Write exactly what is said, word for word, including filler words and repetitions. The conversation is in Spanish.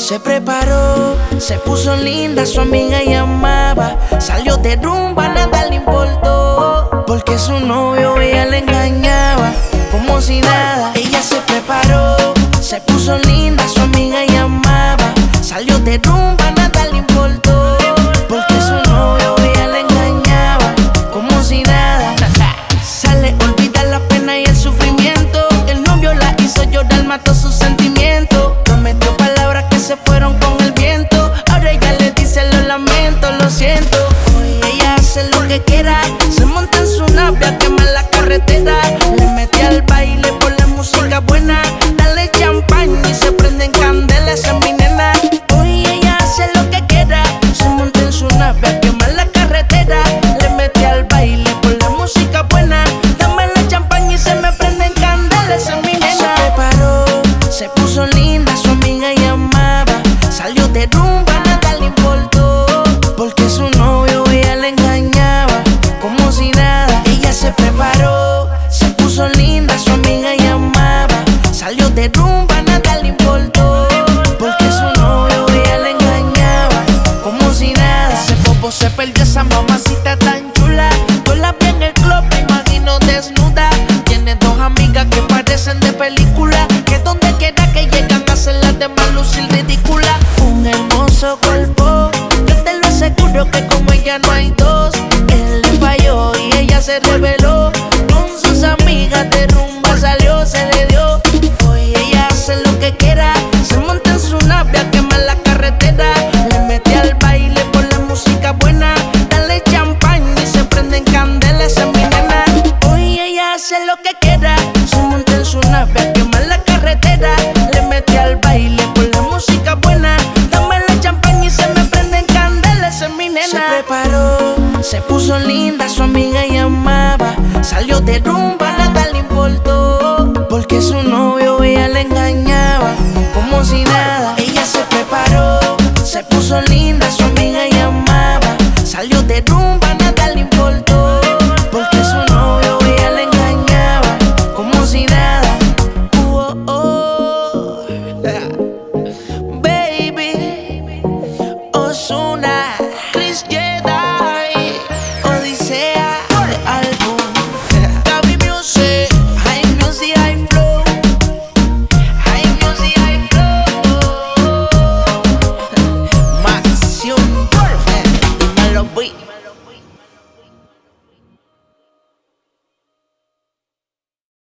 Se preparó, se puso linda, su amiga llamaba. Salió de rumba, nada le importó, porque su novio ella le engañaba, como si nada. Ella se preparó, se puso linda, su amiga llamaba. Salió de rumba, nada le importó, porque su novio ella le engañaba, como si nada. Sale, olvida la pena y el sufrimiento. El novio la hizo llorar, mató sus sentimientos. Prometió palabras que se fueron con el viento. Ahora ella le dice lo lamento, lo siento. Hoy ella hace lo que quiera, se monta en su nave a quemar la carretera. Le mete al baile por la música buena. Dale champán y se prenden candelas, esa es mi nena. Hoy ella hace lo que quiera, se monta en su nave a quemar la carretera. Le mete al baile por la música buena. Dame la champán y se me prenden candelas, esa es mi nena. Se preparó, se puso linda, su amiga llamaba. Salió de rumba, nada le importó, porque su novio ella le engañaba, como si nada. Ella se preparó, se puso linda, su amiga llamaba. Salió de rumba, nada le importó, porque su novio ella le engañaba, como si nada. Ese bobo se perdió, esa mamacita tan chula. Yo la vi en el club, me imagino desnuda. Tiene dos amigas que parecen de película, que donde quiera que llegan hacen las demás lucir ridícula. Un hermoso cuerpo, yo te lo aseguro que como ella no hay dos. Él le falló y ella se reveló, con sus amigas de rumba salió, se le dio. Hoy ella hace lo que quiera, se monta en su nave a quemar la carretera. Le mete al baile por la música buena. Dale champán y se prenden candelas, esa es mi nena. Hoy ella hace lo que quiera, se monta en su nave a quemar la carretera. Le mete al baile por la música buena. Dame la champán y se me prenden candelas, esa es mi nena. Se preparó, se puso linda, su amiga llamaba. Salió de rumba, nada le importó, porque su novio ella le engañaba, como si nada. Ella se preparó, se puso linda, su amiga llamaba. Salió de rumba,